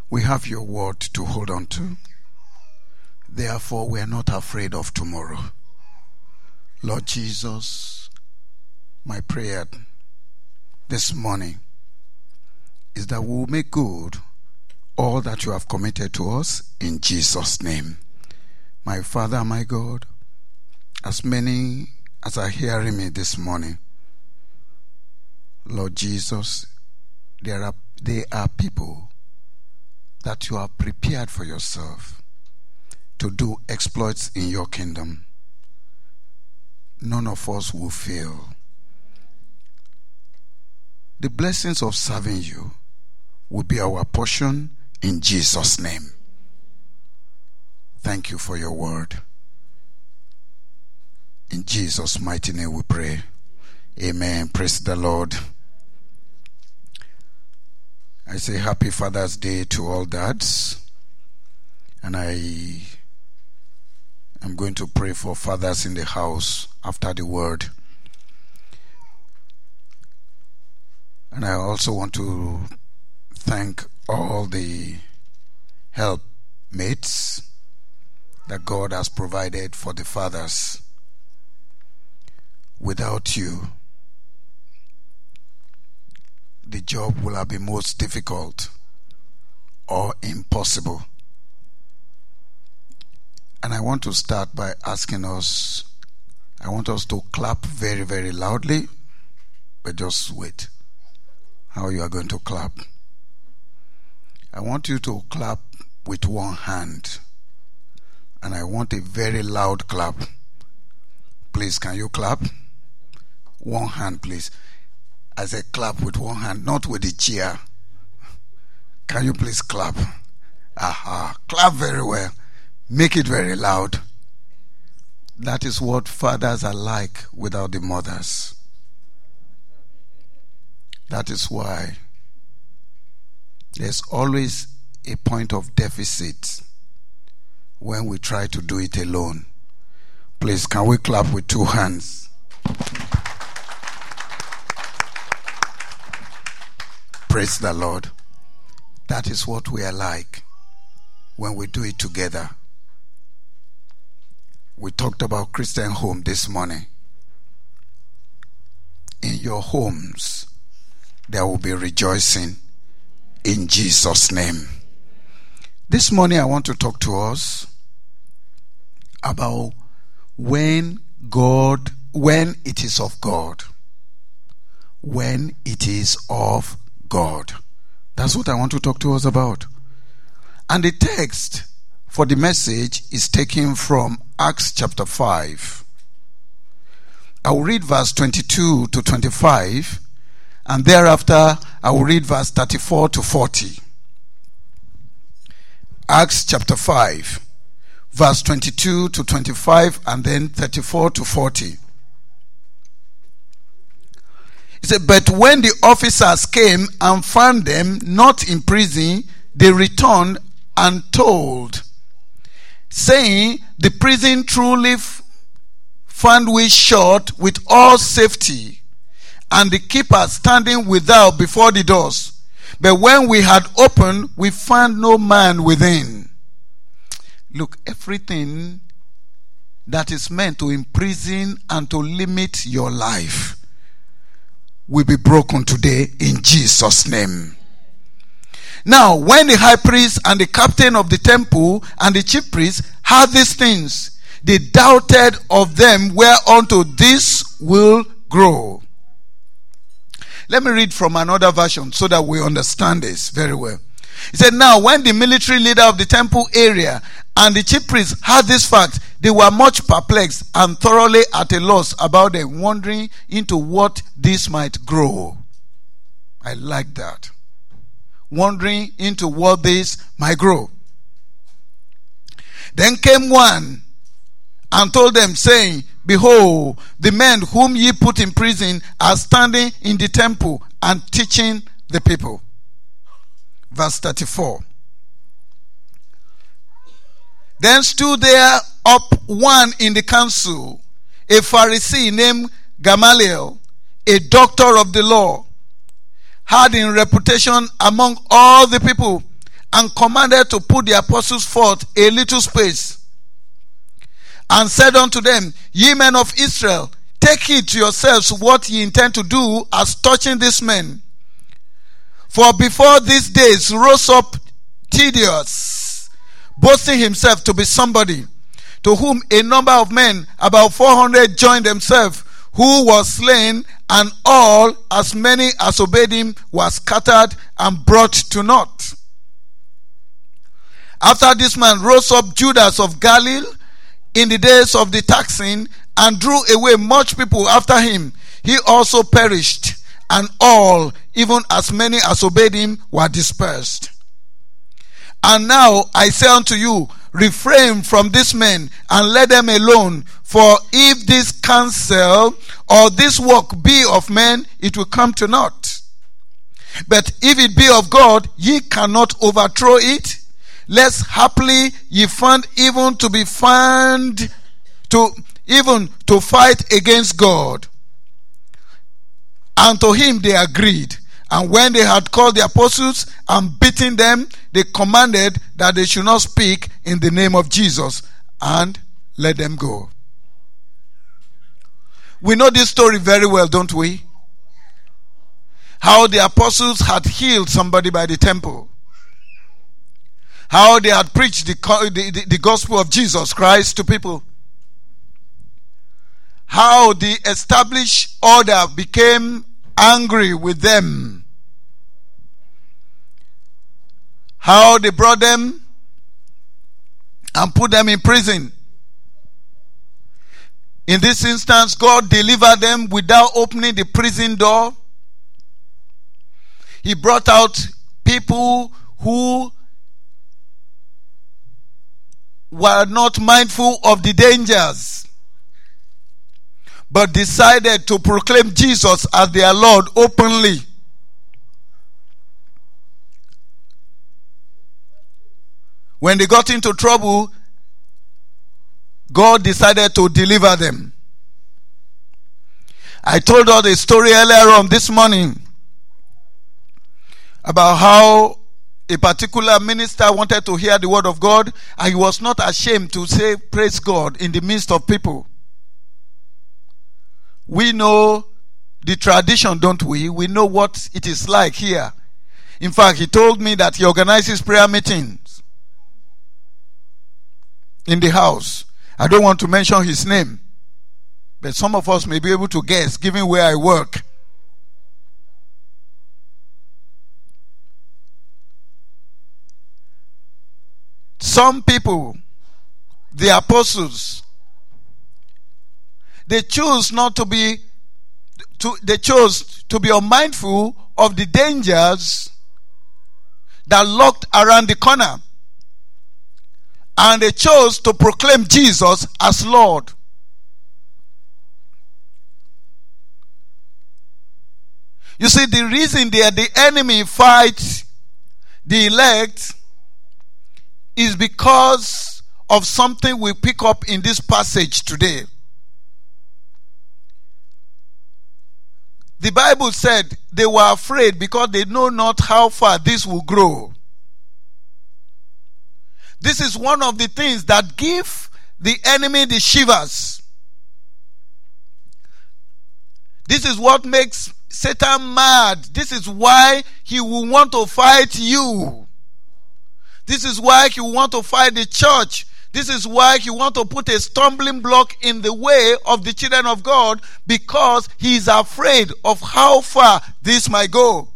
We have your word to hold on to. Therefore, we are not afraid of tomorrow. Lord Jesus, my prayer this morning is that we will make good all that you have committed to us in Jesus' name. My Father, my God, as many as are hearing me this morning, Lord Jesus, they are people that you have prepared for yourself to do exploits in your kingdom. None of us will fail. The blessings of serving you will be our portion in Jesus' name. Thank you for your word. In Jesus' mighty name we pray. Amen. Praise the Lord. I say happy Father's Day to all dads. And I am going to pray for fathers in the house after the word. And I also want to thank all the helpmates that God has provided for the fathers. Without you, the job will have been most difficult or impossible. And I want to start by asking us, I want us to clap very, very loudly, but just wait. How you are going to clap? I want you to clap with one hand. And I want a very loud clap. Please, can you clap? One hand, please. I said clap with one hand, not with the chair. Can you please clap? Aha. Clap very well. Make it very loud. That is what fathers are like without the mothers. That is why there's always a point of deficit when we try to do it alone. Please, can we clap with two hands? Praise the Lord. That is what we are like when we do it together. We talked about Christian home this morning. In your homes, there will be rejoicing in Jesus' name. This morning I want to talk to us about when it is of God. When it is of God. That's what I want to talk to us about. And the text for the message is taken from Acts chapter 5. I will read verse 22 to 25, and thereafter I will read verse 34 to 40. Acts chapter 5, verse 22 to 25, and then 34 to 40. He said, but when the officers came and found them not in prison, they returned and told, saying, the prison truly found we shut with all safety, and the keeper standing without before the doors. But when we had opened, we found no man within. Look, everything that is meant to imprison and to limit your life will be broken today in Jesus' name. Now, when the high priest and the captain of the temple and the chief priest heard these things, they doubted of them whereunto this will grow. Let me read from another version so that we understand this very well. He said, now when the military leader of the temple area and the chief priest heard this fact, they were much perplexed and thoroughly at a loss about them, wondering into what this might grow. I like that. Wondering into what this might grow. Then came one and told them, saying, behold, the men whom ye put in prison are standing in the temple and teaching the people. Verse 34. Then stood there up one in the council, a Pharisee named Gamaliel, a doctor of the law, had in reputation among all the people, and commanded to put the apostles forth a little space, and said unto them, Ye men of Israel, take heed to yourselves what ye intend to do as touching these men. For before these days rose up Theudas, boasting himself to be somebody, to whom a number of men, about 400, joined themselves, who was slain, and all, as many as obeyed him, were scattered and brought to naught. After this man rose up Judas of Galilee in the days of the taxing, and drew away much people after him. He also perished, and all, even as many as obeyed him, were dispersed. And now I say unto you, refrain from these men, and let them alone. For if this counsel or this work be of men, it will come to naught. But if it be of God, ye cannot overthrow it, lest haply ye find even to fight against God. And to him they agreed. And when they had called the apostles and beaten them, they commanded that they should not speak in the name of Jesus, and let them go. We know this story very well, don't we? How the apostles had healed somebody by the temple. How they had preached the gospel of Jesus Christ to people. How the established order became angry with them. How they brought them and put them in prison. In this instance, God delivered them without opening the prison door. He brought out people who were not mindful of the dangers, but decided to proclaim Jesus as their Lord openly. When they got into trouble, God decided to deliver them. I told us a story earlier on this morning about how a particular minister wanted to hear the word of God, and he was not ashamed to say praise God in the midst of people. We know the tradition, don't we? We know what it is like here. In fact, he told me that he organizes prayer meetings in the house. I don't want to mention his name, but some of us may be able to guess, given where I work. Some people, the apostles, they chose to be unmindful of the dangers that lurked around the corner. And they chose to proclaim Jesus as Lord. You see, the reason the enemy fights the elect is because of something we pick up in this passage today. The Bible said they were afraid because they know not how far this will grow. This is one of the things that give the enemy the shivers. This is what makes Satan mad. This is why he will want to fight you. This is why he will want to fight the church. This is why he wants to put a stumbling block in the way of the children of God, because he is afraid of how far this might go.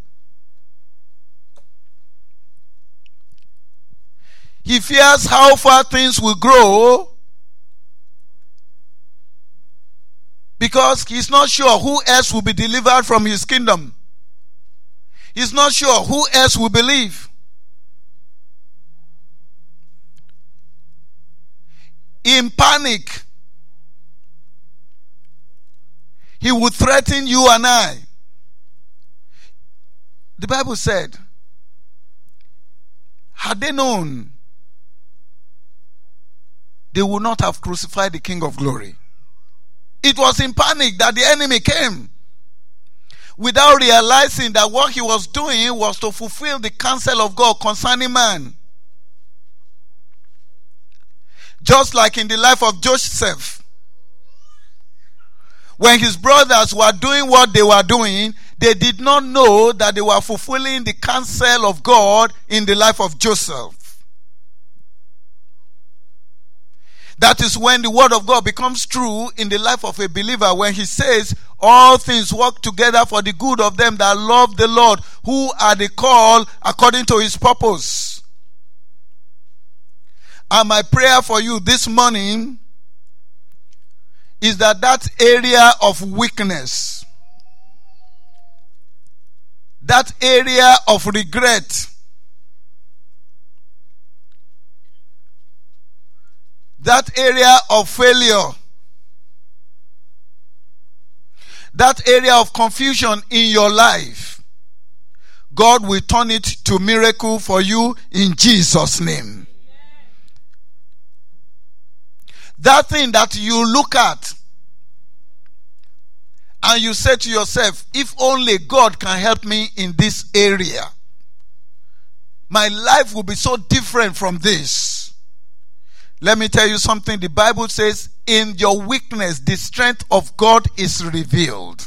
He fears how far things will grow, because he's not sure who else will be delivered from his kingdom. He's not sure who else will believe. In panic, he would threaten you and I. The Bible said, had they known, they would not have crucified the King of Glory. It was in panic that the enemy came. without realizing that what he was doing was to fulfill the counsel of God concerning man. Just like in the life of Joseph, when his brothers were doing what they were doing, they did not know that they were fulfilling the counsel of God in the life of Joseph. That is when the word of God becomes true in the life of a believer, when he says, all things work together for the good of them that love the Lord, who are the called according to his purpose. And my prayer for you this morning is that area of weakness, that area of regret, that area of failure, that area of confusion in your life, God will turn it to miracle for you in Jesus' name. That thing that you look at and you say to yourself, if only God can help me in this area, my life will be so different from this. Let me tell you something. The Bible says, in your weakness, the strength of God is revealed.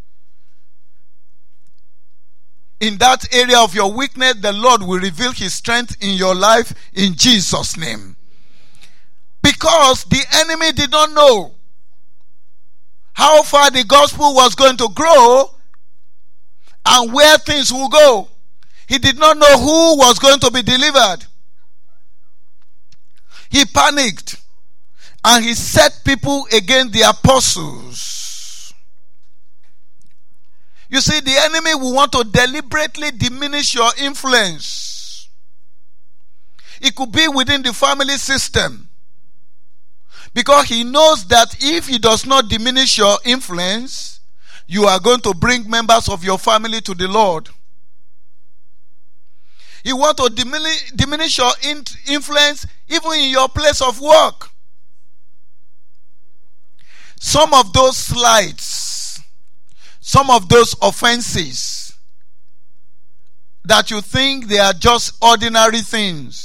In that area of your weakness, the Lord will reveal his strength in your life in Jesus' name. Because the enemy did not know how far the gospel was going to grow and where things will go. He did not know who was going to be delivered. He panicked and he set people against the apostles. You see, the enemy will want to deliberately diminish your influence. It could be within the family system, because he knows that if he does not diminish your influence, you are going to bring members of your family to the Lord. He wants to diminish your influence even in your place of work. Some of those slights, some of those offenses that you think they are just ordinary things,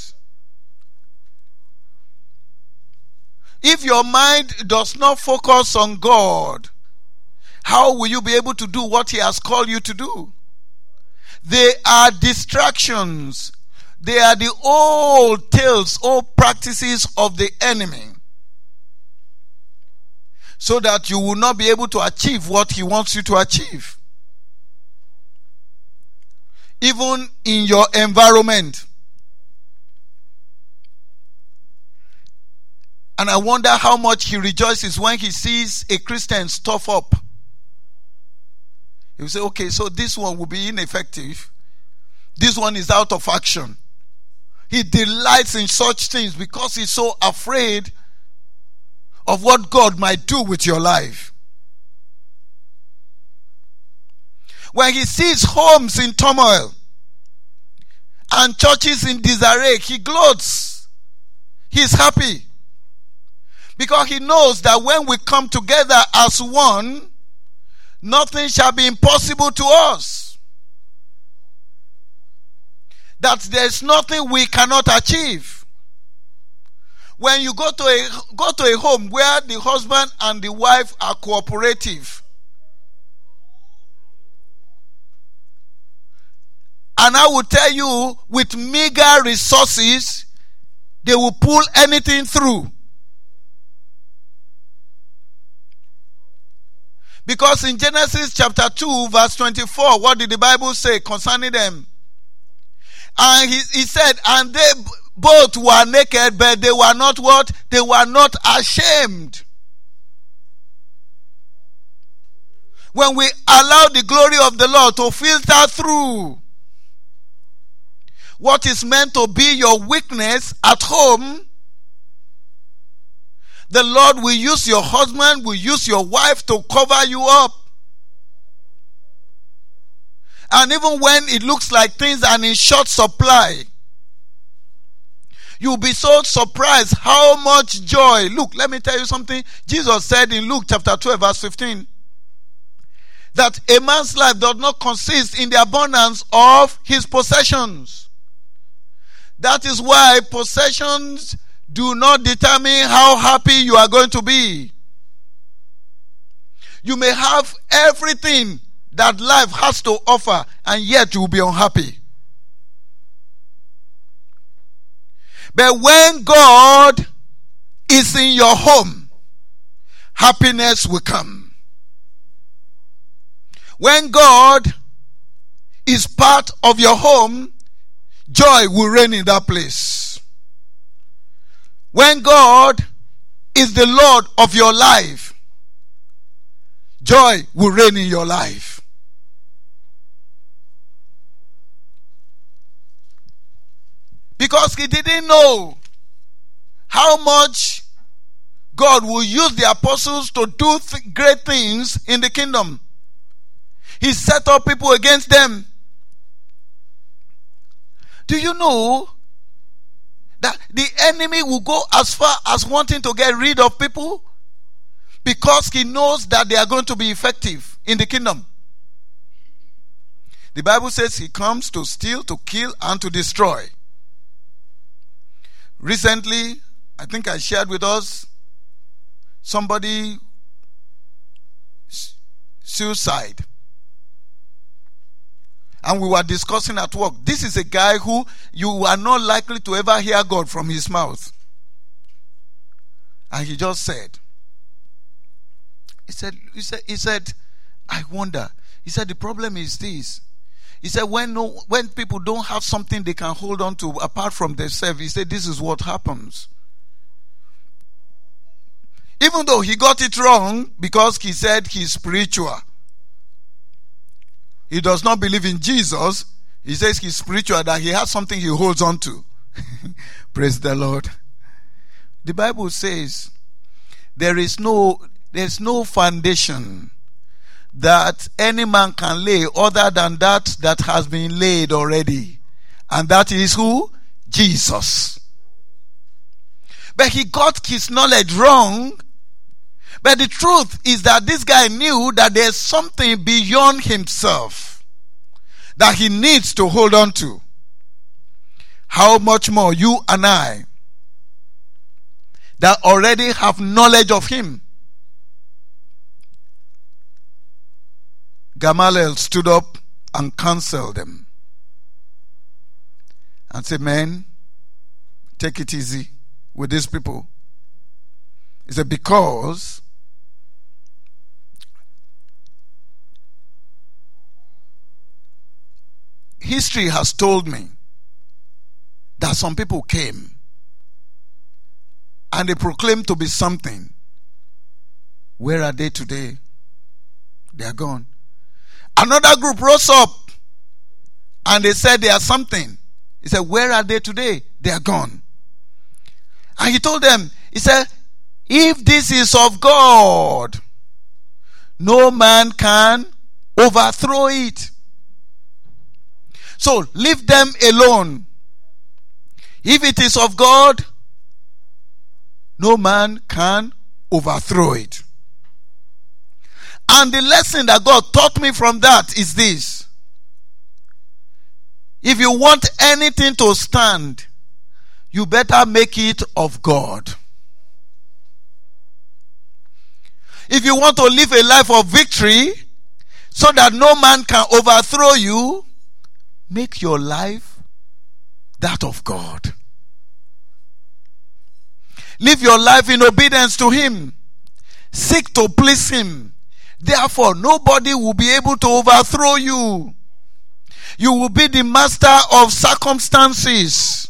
if your mind does not focus on God, how will you be able to do what he has called you to do? They are distractions. They are the old tales, old practices of the enemy, so that you will not be able to achieve what he wants you to achieve. Even in your environment. And I wonder how much he rejoices when he sees a Christian stuff up. He will say, okay, so this one will be ineffective. This one is out of action. He delights in such things because he's so afraid of what God might do with your life. When he sees homes in turmoil and churches in disarray, he gloats. He's happy. Because he knows that when we come together as one, nothing shall be impossible to us. That there's nothing we cannot achieve. When you go to a home where the husband and the wife are cooperative, and I will tell you, with meager resources, they will pull anything through. Because in Genesis chapter 2 verse 24, what did the Bible say concerning them? And he said, and they both were naked, but they were not what? They were not ashamed. When we allow the glory of the Lord to filter through what is meant to be your weakness at home, the Lord will use your husband, will use your wife to cover you up. And even when it looks like things are in short supply, you'll be so surprised how much joy. Look, let me tell you something. Jesus said in Luke chapter 12 verse 15, that a man's life does not consist in the abundance of his possessions. That is why possessions do not determine how happy you are going to be. You may have everything that life has to offer, and yet you will be unhappy. But when God is in your home, happiness will come. When God is part of your home, joy will reign in that place. When God is the Lord of your life, joy will reign in your life. Because he didn't know how much God will use the apostles to do great things in the kingdom. He set up people against them. Do you know that the enemy will go as far as wanting to get rid of people because he knows that they are going to be effective in the kingdom? The Bible says he comes to steal, to kill, and to destroy. Recently, I think I shared with us somebody suicide. And we were discussing at work. This is a guy who you are not likely to ever hear God from his mouth. And he just said, he said, I wonder. He said, the problem is this. He said, when people don't have something they can hold on to apart from themselves, he said, this is what happens. Even though he got it wrong because he said he's spiritual. He does not believe in Jesus. He says he's spiritual, that he has something he holds on to. Praise the Lord. The Bible says there's no foundation that any man can lay other than that has been laid already. And that is who? Jesus. But he got his knowledge wrong. But the truth is that this guy knew that there's something beyond himself that he needs to hold on to. How much more you and I that already have knowledge of him. Gamaliel stood up and counseled them and said, men, take it easy with these people. He said, because history has told me that some people came and they proclaimed to be something. Where are they today? They are gone. Another group rose up and they said they are something. He said, where are they today? They are gone. And he told them, he said, if this is of God, no man can overthrow it. So leave them alone. If it is of God, no man can overthrow it. And the lesson that God taught me from that is this. If you want anything to stand, you better make it of God. If you want to live a life of victory so that no man can overthrow you, make your life that of God. Live your life in obedience to him. Seek to please him. Therefore, nobody will be able to overthrow you. You will be the master of circumstances.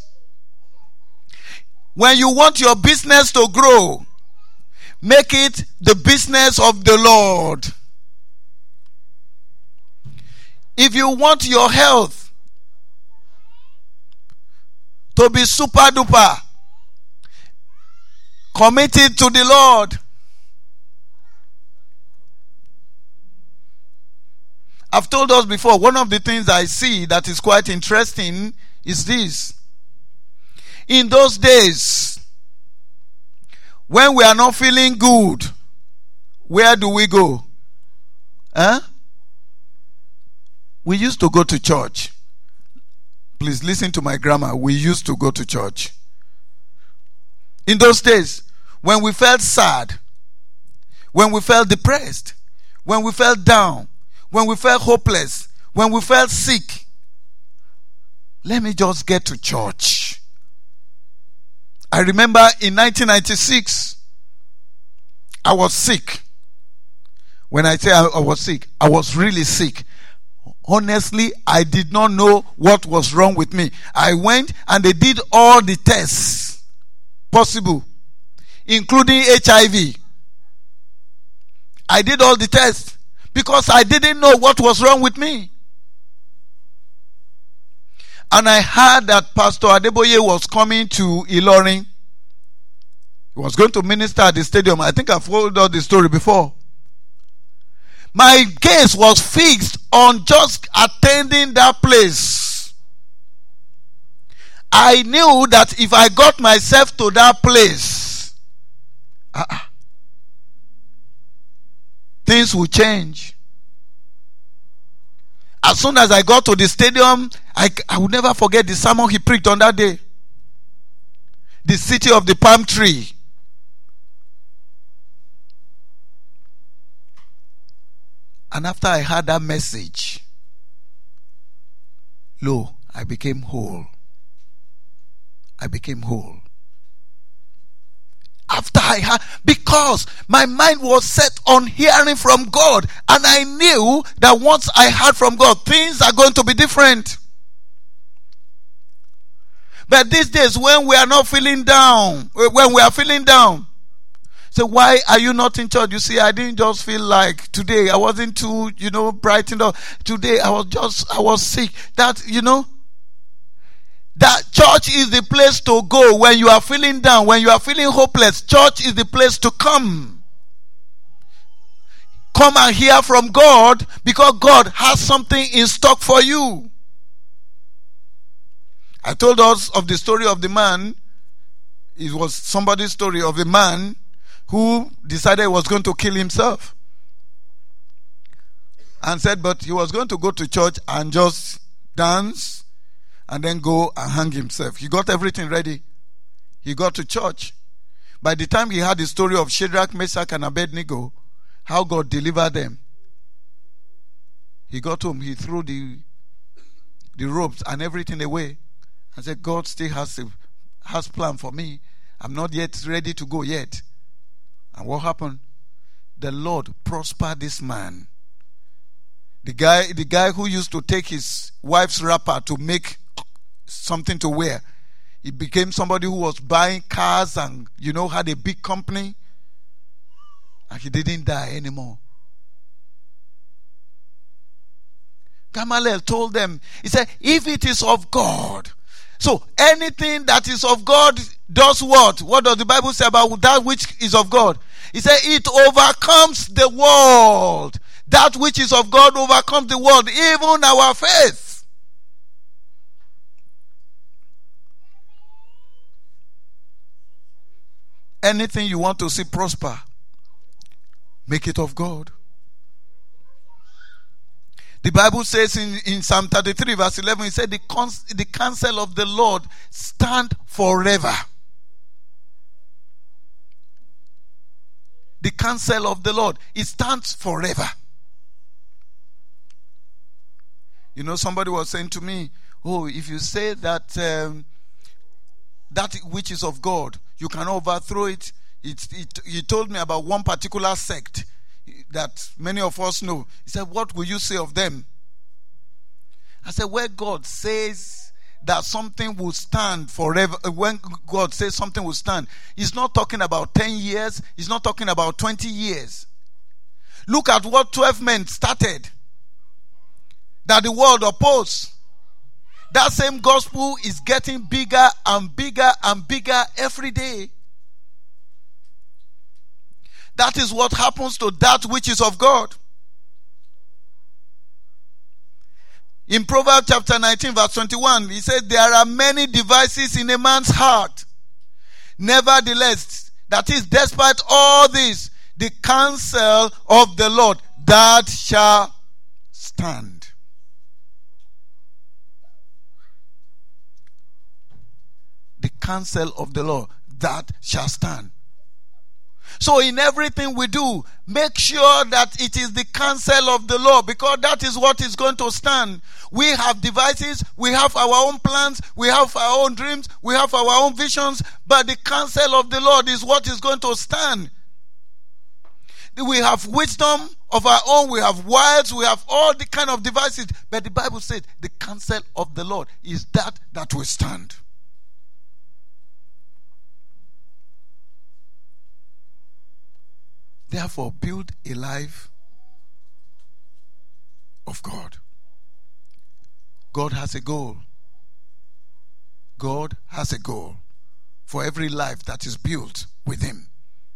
When you want your business to grow, make it the business of the Lord. If you want your health to be super duper, commit it to the Lord. I've told us before, one of the things I see that is quite interesting is this. In those days, when we are not feeling good, where do we go? We used to go to church. Please listen to my grammar. We used to go to church. In those days, when we felt sad, when we felt depressed, when we felt down, when we felt hopeless, when we felt sick, let me just get to church. I remember in 1996, I was sick. When I say I was sick, I was really sick. Honestly, I did not know what was wrong with me. I went and they did all the tests possible, including HIV. I did all the tests because I didn't know what was wrong with me. And I heard that Pastor Adeboye was coming to Ilorin. He was going to minister at the stadium. I think I've told all the story before. My gaze was fixed on just attending that place. I knew that if I got myself to that place, things would change. As soon as I got to the stadium, I will never forget the sermon he preached on that day. The city of the palm tree. And after I heard that message, lo, I became whole. I became whole. After I heard, because my mind was set on hearing from God, and I knew that once I heard from God, things are going to be different. But these days, when we are not feeling down, when we are feeling down, so why are you not in church? You see, I didn't just feel like today. I wasn't too, brightened up. Today, I was sick. That church is the place to go when you are feeling down, when you are feeling hopeless. Church is the place to come. Come and hear from God, because God has something in stock for you. I told us of the story of the man. It was somebody's story of a man who decided he was going to kill himself. And said, but he was going to go to church and just dance and then go and hang himself. He got everything ready. He got to church. By the time he had the story of Shadrach, Meshach, and Abednego, how God delivered them, he got home. He threw the ropes and everything away and said, God still has plan for me. I'm not yet ready to go yet. And what happened? The Lord prospered this man. The guy who used to take his wife's wrapper to make something to wear, he became somebody who was buying cars and had a big company, and he didn't die anymore. Gamaliel told them, he said, if it is of God, so anything that is of God does what? What does the Bible say about that which is of God? He said it overcomes the world. That which is of God overcomes the world, even our faith. Anything you want to see prosper, make it of God. The Bible says in Psalm 33 verse 11, it said the counsel of the Lord stand forever. The counsel of the Lord, it stands forever. Somebody was saying to me, oh, if you say that that which is of God, you can overthrow it. He told me about one particular sect that many of us know. He said, what will you say of them? I said, where God says that something will stand forever, when God says something will stand, He's not talking about 10 years, He's not talking about 20 years. Look at what 12 men started that the world opposed. That same gospel is getting bigger and bigger and bigger every day. That is what happens to that which is of God. In Proverbs chapter 19 verse 21, he said, there are many devices in a man's heart. Nevertheless, that is, despite all this, the counsel of the Lord, that shall stand. counsel of the Lord that shall stand. So in everything we do, make sure that it is the counsel of the Lord, because that is what is going to stand. We have devices, we have our own plans, we have our own dreams, we have our own visions, but the counsel of the Lord is what is going to stand. We have wisdom of our own, we have wiles, we have all the kind of devices, but the Bible says the counsel of the Lord is that will stand. Therefore, build a life of God. God has a goal. God has a goal for every life that is built with Him.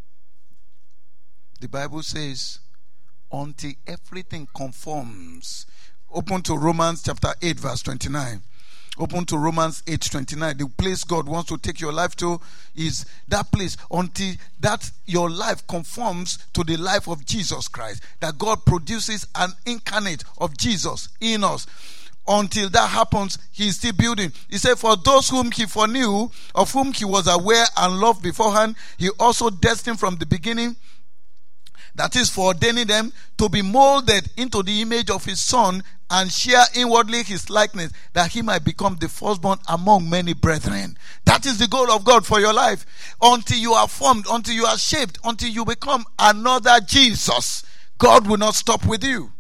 The Bible says, until everything conforms. Open to Romans chapter 8 verse 29. Open to Romans 8:29. The place God wants to take your life to is that place, until that your life conforms to the life of Jesus Christ. That God produces an incarnate of Jesus in us. Until that happens, He is still building. He said, for those whom He foreknew, of whom He was aware and loved beforehand, He also destined from the beginning, that is, for ordaining them to be molded into the image of His Son, and share inwardly His likeness, that He might become the firstborn among many brethren. That is the goal of God for your life. Until you are formed, until you are shaped, until you become another Jesus, God will not stop with you.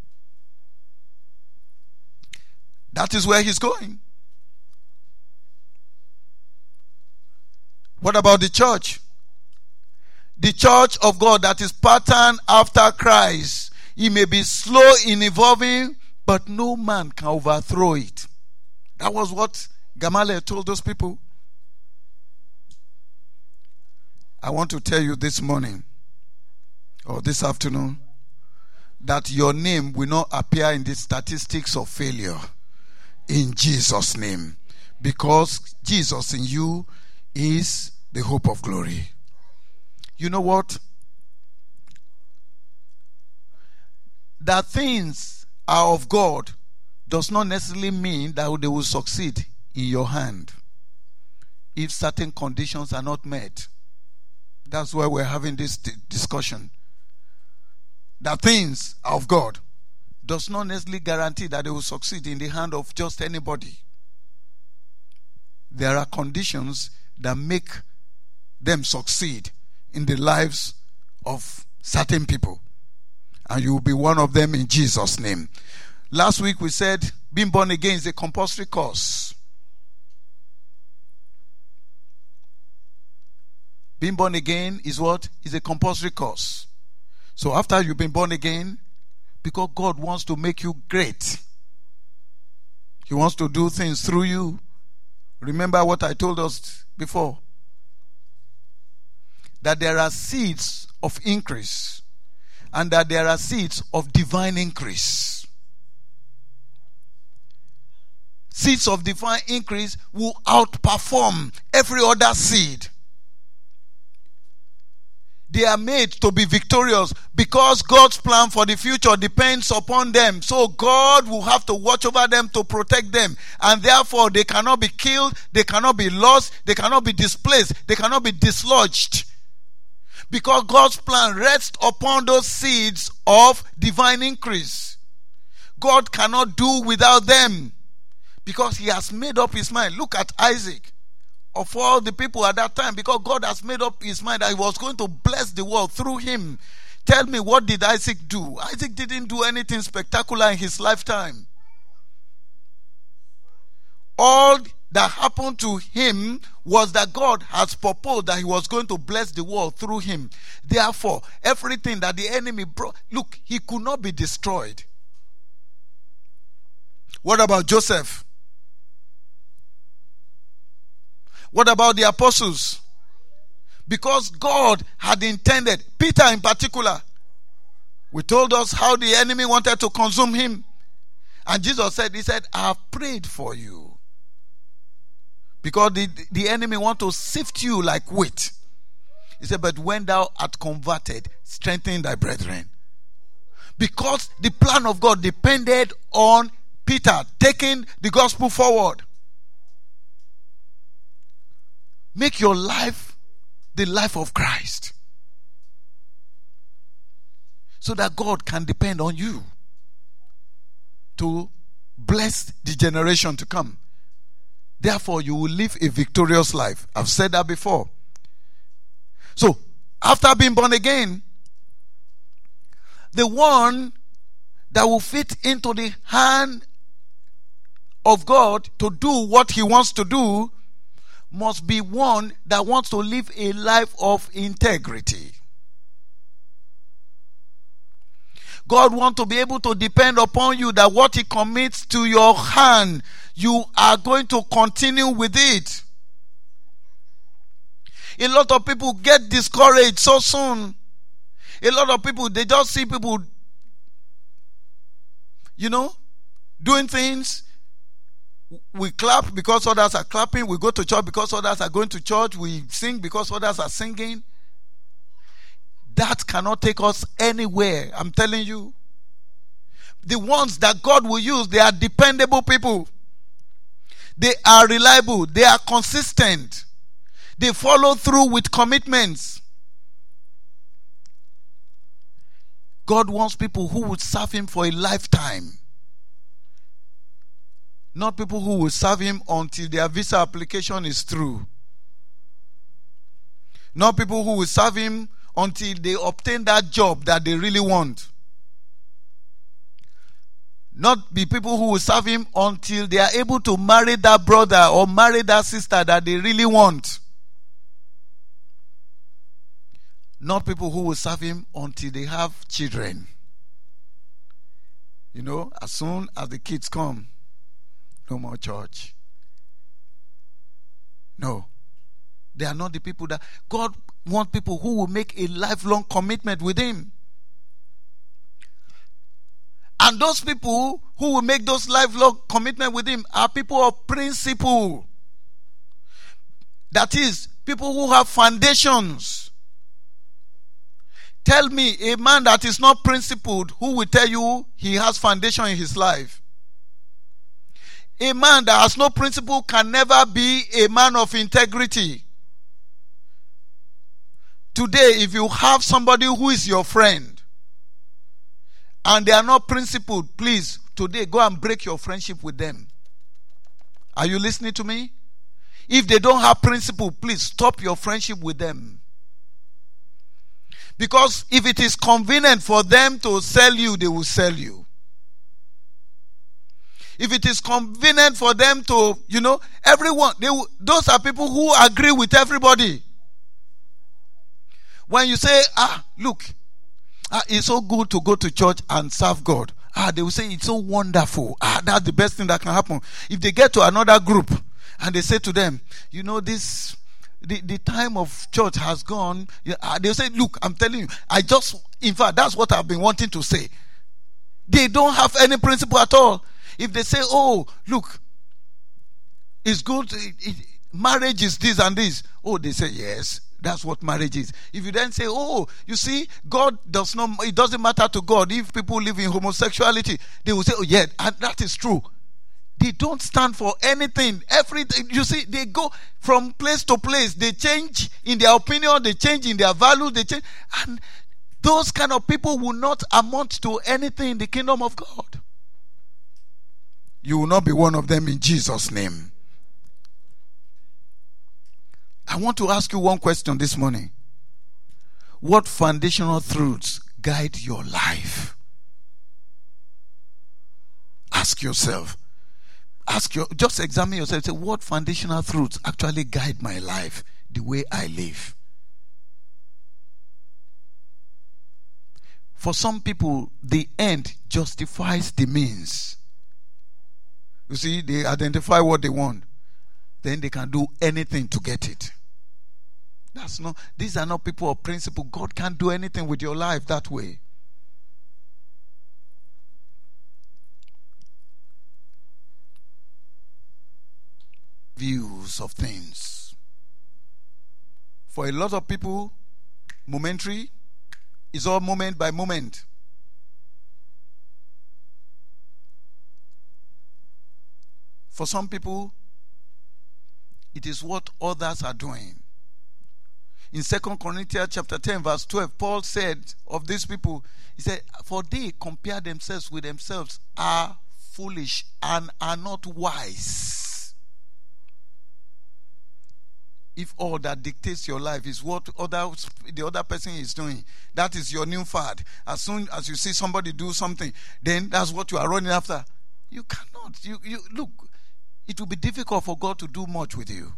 That is where He's going. What about the church? The church of God that is patterned after Christ. He may be slow in evolving, but no man can overthrow it. That was what Gamaliel told those people. I want to tell you this morning, or this afternoon, that your name will not appear in the statistics of failure. In Jesus' name. Because Jesus in you is the hope of glory. You know what? That things are of God does not necessarily mean that they will succeed in your hand if certain conditions are not met. That's why we're having this discussion. That things are of God does not necessarily guarantee that they will succeed in the hand of just anybody. There are conditions that make them succeed in the lives of certain people. And you will be one of them in Jesus' name. Last week we said being born again is a compulsory course. Being born again is what? Is a compulsory course. So after you've been born again, because God wants to make you great, He wants to do things through you. Remember what I told us before, that there are seeds of increase and that there are seeds of divine increase. Seeds of divine increase will outperform every other seed. They are made to be victorious because God's plan for the future depends upon them. So God will have to watch over them to protect them. And therefore they cannot be killed, they cannot be lost, they cannot be displaced, they cannot be dislodged. Because God's plan rests upon those seeds of divine increase. God cannot do without them because He has made up His mind. Look at Isaac. Of all the people at that time, because God has made up His mind that He was going to bless the world through him. Tell me, what did Isaac do? Isaac didn't do anything spectacular in his lifetime. All that happened to him was that God has proposed that He was going to bless the world through him. Therefore, everything that the enemy brought, look, he could not be destroyed. What about Joseph? What about the apostles? Because God had intended, Peter in particular, we told us how the enemy wanted to consume him. And Jesus said, He said, I have prayed for you. Because the enemy want to sift you like wheat. He said, but when thou art converted, strengthen thy brethren. Because the plan of God depended on Peter taking the gospel forward. Make your life the life of Christ, so that God can depend on you to bless the generation to come. Therefore, you will live a victorious life. I've said that before. So, after being born again, the one that will fit into the hand of God to do what he wants to do must be one that wants to live a life of integrity. God wants to be able to depend upon you, that what he commits to your hand, you are going to continue with it. A lot of people get discouraged so soon. A lot of people, they just see people, doing things. We clap because others are clapping. We go to church because others are going to church. We sing because others are singing. That cannot take us anywhere. I'm telling you. The ones that God will use, they are dependable people. They are reliable. They are consistent. They follow through with commitments. God wants people who would serve him for a lifetime. Not people who will serve him until their visa application is through. Not people who will serve him until they obtain that job that they really want. Not be people who will serve him until they are able to marry that brother or marry that sister that they really want. Not people who will serve him until they have children. As soon as the kids come, no more church. No. They are not the people that God wants. People who will make a lifelong commitment with him. And those people who will make those lifelong commitment with him are people of principle. That is, people who have foundations. Tell me a man that is not principled, who will tell you he has foundation in his life? A man that has no principle can never be a man of integrity. Today, if you have somebody who is your friend and they are not principled, please, today go and break your friendship with them. Are you listening to me? If they don't have principle, please stop your friendship with them. Because if it is convenient for them to sell you, they will sell you. If it is convenient for them to, everyone, those are people who agree with everybody. When you say, look, it's so good to go to church and serve God. They will say it's so wonderful. That's the best thing that can happen. If they get to another group and they say to them, the time of church has gone. They'll say, look, I'm telling you, in fact, that's what I've been wanting to say. They don't have any principle at all. If they say, oh, look, it's good, marriage is this and this. Oh, they say, yes, that's what marriage is. If you then say, oh, you see, it doesn't matter to God if people live in homosexuality. They will say, oh, yeah, and that is true. They don't stand for anything. Everything. You see, they go from place to place. They change in their opinion. They change in their values. They change. And those kind of people will not amount to anything in the kingdom of God. You will not be one of them in Jesus' name. I want to ask you one question this morning. What foundational truths guide your life? Ask yourself. Just examine yourself. Say, what foundational truths actually guide my life, the way I live? For some people, the end justifies the means. You see, they identify what they want. Then they can do anything to get it. These are not people of principle. God can't do anything with your life that way. Views of things. For a lot of people, momentary is all moment by moment. For some people, It is what others are doing. In 2 Corinthians chapter 10 verse 12, Paul said of these people, he said, for they compare themselves with themselves, are foolish and are not wise. If all that dictates your life is what the other person is doing, that is your new fad. As soon as you see somebody do something, then that's what you are running after. You cannot. You look, it will be difficult for God to do much with you.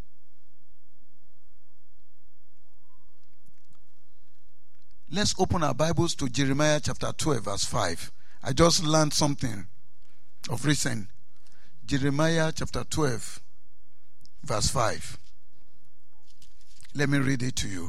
Let's open our Bibles to Jeremiah chapter 12 verse 5. I just learned something of recent. Jeremiah chapter 12 verse 5. Let me read it to you.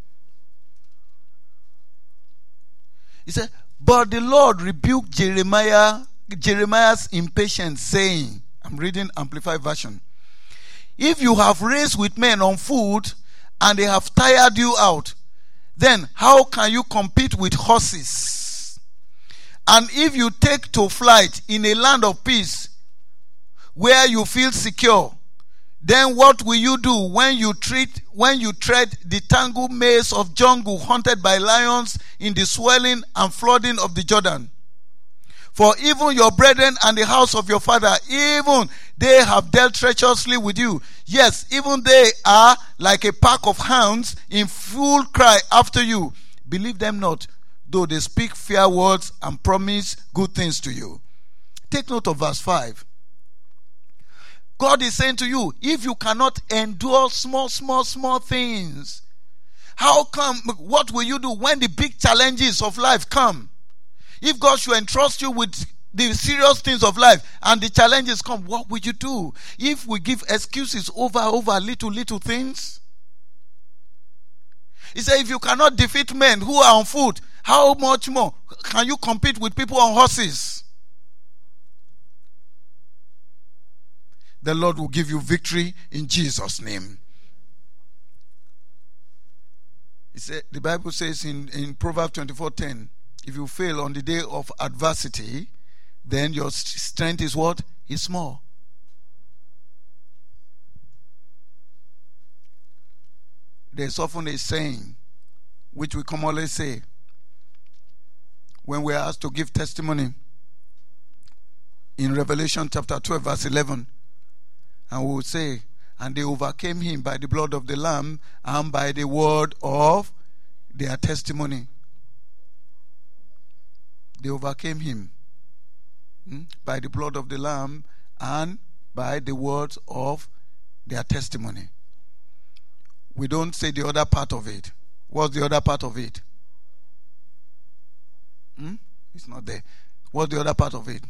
He said, but the Lord rebuked Jeremiah's impatience, saying, I'm reading Amplified Version, if you have raced with men on foot and they have tired you out, then how can you compete with horses? And if you take to flight in a land of peace where you feel secure, then what will you do when you tread the tangled maze of jungle haunted by lions in the swelling and flooding of the Jordan? For even your brethren and the house of your father, even they have dealt treacherously with you. Yes, even they are like a pack of hounds in full cry after you. Believe them not, though they speak fair words and promise good things to you. Take note of verse 5. God is saying to you, if you cannot endure small things, what will you do when the big challenges of life come? If God should entrust you with the serious things of life and the challenges come, what will you do? If we give excuses over little things? He said, if you cannot defeat men who are on foot, how much more can you compete with people on horses? The Lord will give you victory in Jesus' name. He said, the Bible says in Proverbs 24:10, if you fail on the day of adversity, then your strength is what? Is small. There's often a saying which we commonly say when we are asked to give testimony in Revelation chapter 12 verse 11, and we will say, and they overcame him by the blood of the Lamb and by the word of their testimony. They overcame him by the blood of the Lamb and by the words of their testimony. We don't say the other part of it. What's the other part of it? It's not there. What's the other part of it?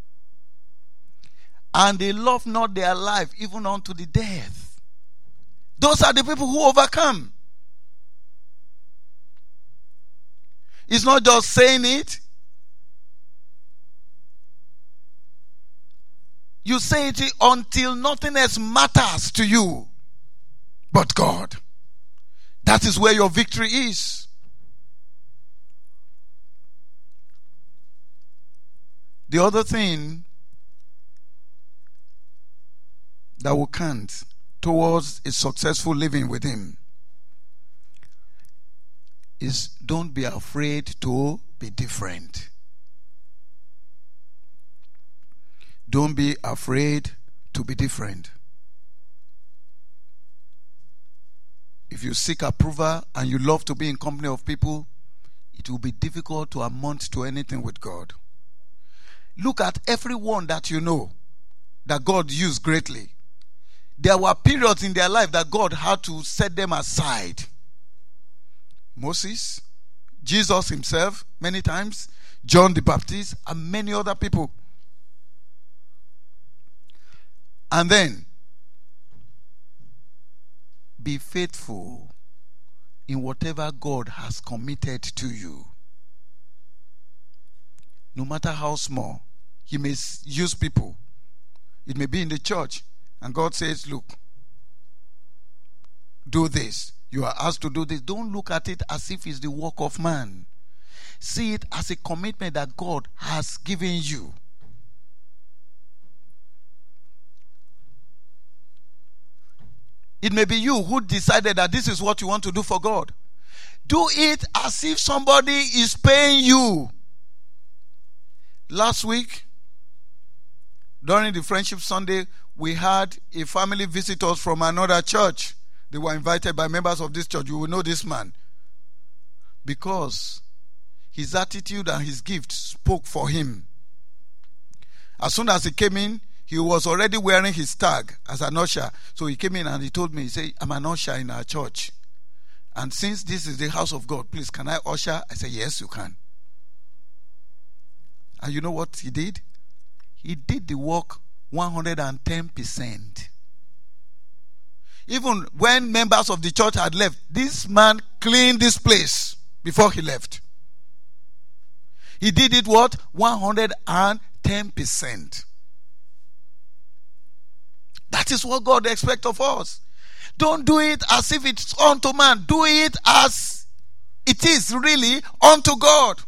And they love not their life even unto the death. Those are the people who overcome. It's not just saying it. You say it until nothing else matters to you but God. That is where your victory is. The other thing that will count towards a successful living with Him is don't be afraid to be different. Don't be afraid to be different. If you seek approval and you love to be in company of people, it will be difficult to amount to anything with God. Look at everyone that you know that God used greatly. There were periods in their life that God had to set them aside. Moses, Jesus himself, many times, John the Baptist, and many other people. And then, be faithful in whatever God has committed to you. No matter how small, He may use people. It may be in the church, and God says, look, do this. You are asked to do this. Don't look at it as if it's the work of man. See it as a commitment that God has given you. It may be you who decided that this is what you want to do for God. Do it as if somebody is paying you. Last week, during the Friendship Sunday, we had a family visitors from another church. They were invited by members of this church. You will know this man. Because his attitude and his gift spoke for him. As soon as he came in, he was already wearing his tag as an usher. So he came in and he told me, he said, I'm an usher in our church. And since this is the house of God, please, can I usher? I said, yes, you can. And you know what he did? He did the work 110%. Even when members of the church had left, this man cleaned this place before he left. He did it what? 110%. That is what God expects of us. Don't do it as if it's unto man. Do it as it is really unto God.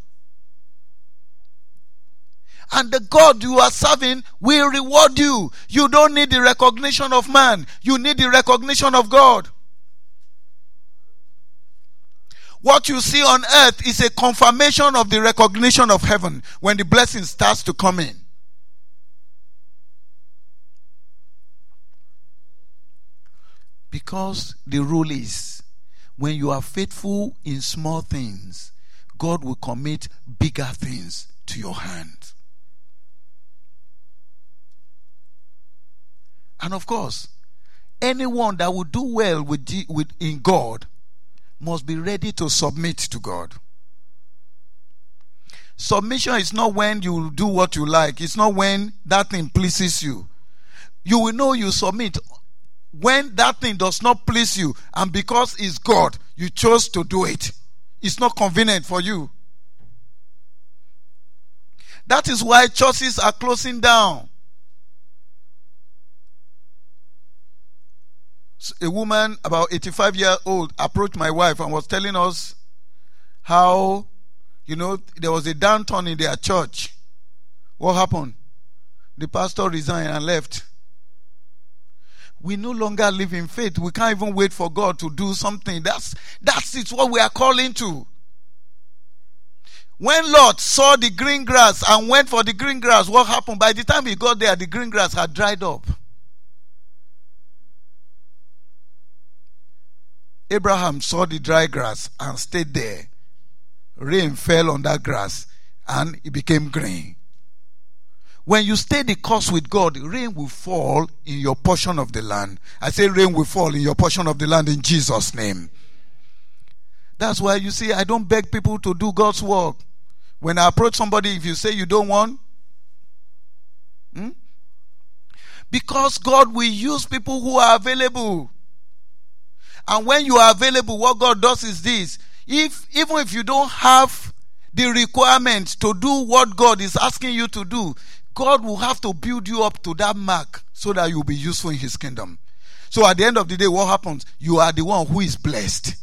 And the God you are serving will reward you. You don't need the recognition of man. You need the recognition of God. What you see on earth is a confirmation of the recognition of heaven when the blessing starts to come in. Because the rule is, when you are faithful in small things, God will commit bigger things to your hand. And of course, anyone that will do well in God must be ready to submit to God. Submission is not when you do what you like. It's not when that thing pleases you. You will know you submit when that thing does not please you, and because it's God, you chose to do it. It's not convenient for you. That is why churches are closing down. A woman about 85 years old approached my wife and was telling us how, there was a downturn in their church. What happened? The pastor resigned and left. We no longer live in faith. We can't even wait for God to do something. That's what we are calling to. When Lot saw the green grass and went for the green grass, what happened? By the time he got there, the green grass had dried up. Abraham saw the dry grass and stayed there. Rain fell on that grass and it became green. When you stay the course with God, rain will fall in your portion of the land. I say rain will fall in your portion of the land in Jesus' name. That's why you see, I don't beg people to do God's work. When I approach somebody, if you say you don't want, because God will use people who are available. And when you are available, what God does is this. Even if you don't have the requirements to do what God is asking you to do, God will have to build you up to that mark so that you'll be useful in His kingdom. So at the end of the day, what happens? You are the one who is blessed.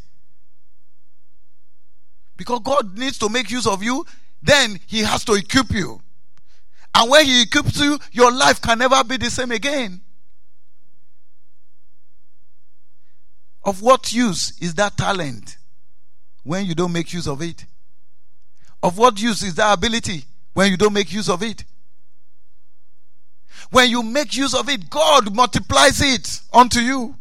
Because God needs to make use of you, then He has to equip you. And when He equips you, your life can never be the same again. Of what use is that talent when you don't make use of it? Of what use is that ability when you don't make use of it? When you make use of it, God multiplies it unto you.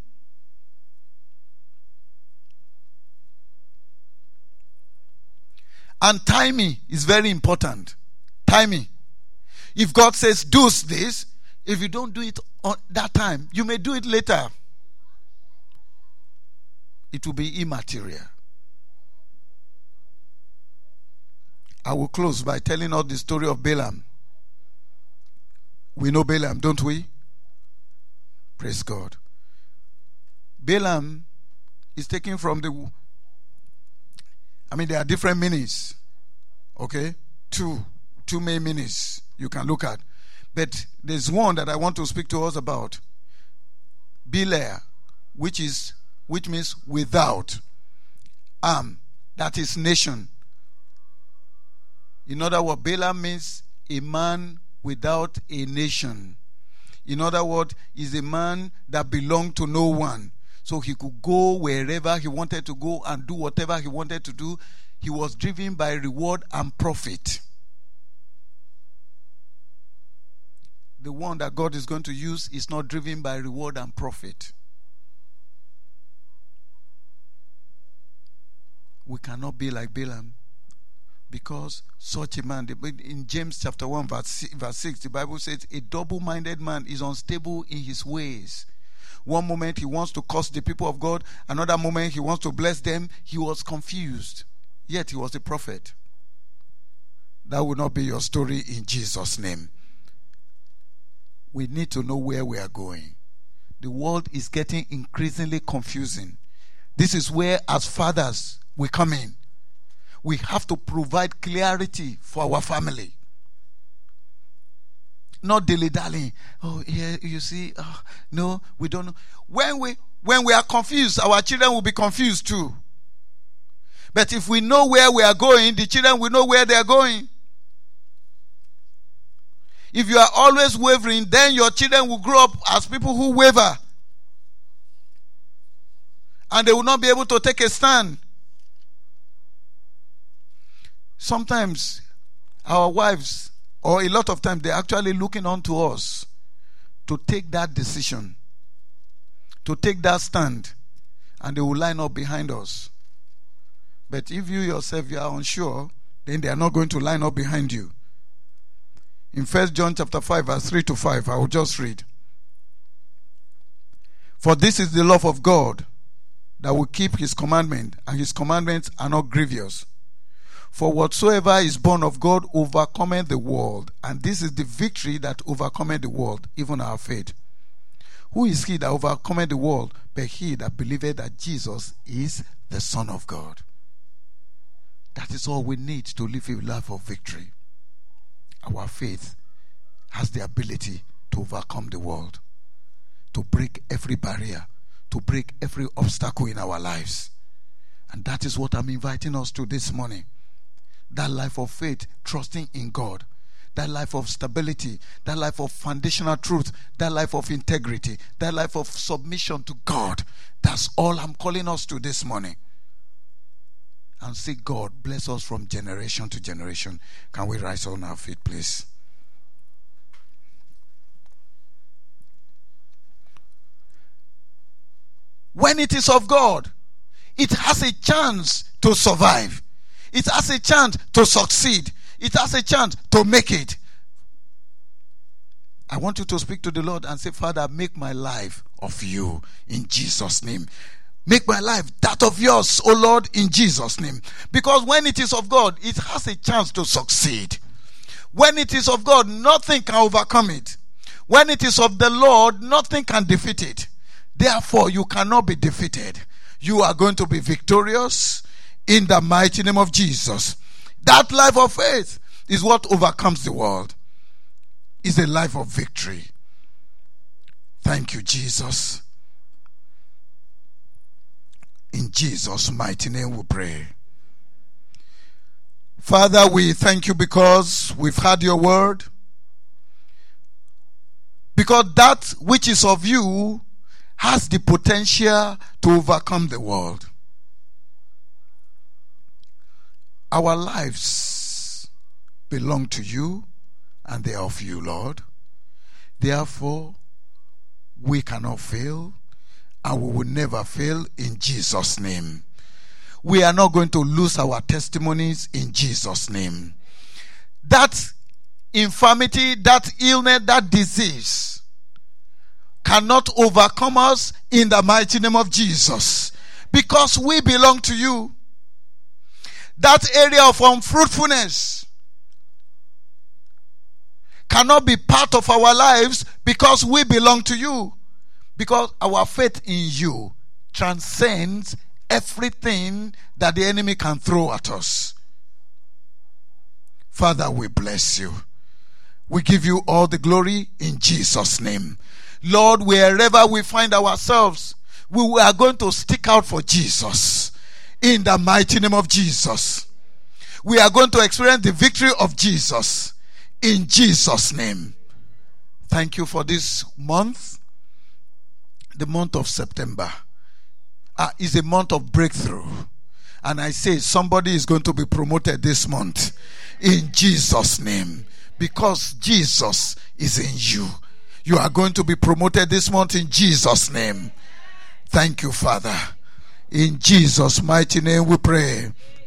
And timing is very important. Timing. If God says, do this, if you don't do it on that time, you may do it later. It will be immaterial. I will close by telling us the story of Balaam. We know Balaam, don't we? Praise God. Balaam is taken from there are different meanings. Okay? Two main meanings you can look at. But there's one that I want to speak to us about. Belair, which means without. That is nation. In other words, Balaam means a man without a nation. In other words, is a man that belonged to no one. so he could go wherever he wanted to go and do whatever he wanted to do. He was driven by reward and profit. The one that God is going to use is not driven by reward and profit. We cannot be like Balaam, because such a man, in James chapter 1 verse 6, the Bible says, a double-minded man is unstable in his ways. One moment he wants to curse the people of God, another moment he wants to bless them. He was confused, yet he was a prophet. That will not be your story in Jesus' name. We need to know where we are going. The world is getting increasingly confusing. This is where, as fathers, we come in. We have to provide clarity for our family. Not dilly-dallying. Oh, yeah, you see, no, we don't know. When we are confused, our children will be confused too. But if we know where we are going, the children will know where they are going. If you are always wavering, then your children will grow up as people who waver. And they will not be able to take a stand. Sometimes our wives, or a lot of times, they're actually looking on to us to take that decision, to take that stand, and they will line up behind us. But if you yourself, you are unsure, then they are not going to line up behind you. In 1 John chapter 5 verse 3 to 5, I will just read. For this is the love of God, that will keep his commandment, and his commandments are not grievous. For whatsoever is born of God overcometh the world, and this is the victory that overcometh the world, even our faith. Who is he that overcometh the world, but he that believeth that Jesus is the Son of God? That is all we need to live a life of victory. Our faith has the ability to overcome the world, to break every barrier, to break every obstacle in our lives. And that is what I'm inviting us to this morning. That life of faith, trusting in God. That life of stability. That life of foundational truth. That life of integrity. That life of submission to God. That's all I'm calling us to this morning. And say, God, bless us from generation to generation. Can we rise on our feet, please? When it is of God, it has a chance to survive. It has a chance to succeed. It has a chance to make it. I want you to speak to the Lord and say, Father, make my life of you in Jesus' name. Make my life that of yours, O Lord, in Jesus' name. Because when it is of God, it has a chance to succeed. When it is of God, nothing can overcome it. When it is of the Lord, nothing can defeat it. Therefore, you cannot be defeated. You are going to be victorious in the mighty name of Jesus. That life of faith is what overcomes the world. It's a life of victory. Thank you, Jesus. In Jesus' mighty name we pray. Father, we thank you because we've heard your word. Because that which is of you has the potential to overcome the world. Our lives belong to you and they are of you, Lord. Therefore, we cannot fail and we will never fail in Jesus' name. We are not going to lose our testimonies in Jesus' name. That infirmity, that illness, that disease cannot overcome us in the mighty name of Jesus, because we belong to you. That area of unfruitfulness cannot be part of our lives because we belong to you. Because our faith in you transcends everything that the enemy can throw at us. Father, we bless you. We give you all the glory in Jesus' name. Lord, wherever we find ourselves, we are going to stick out for Jesus. In the mighty name of Jesus. We are going to experience the victory of Jesus. In Jesus' name. Thank you for this month. The month of September. is a month of breakthrough. And I say somebody is going to be promoted this month in Jesus' name, because Jesus is in you. You are going to be promoted this month in Jesus' name. Thank you, Father. In Jesus' mighty name we pray.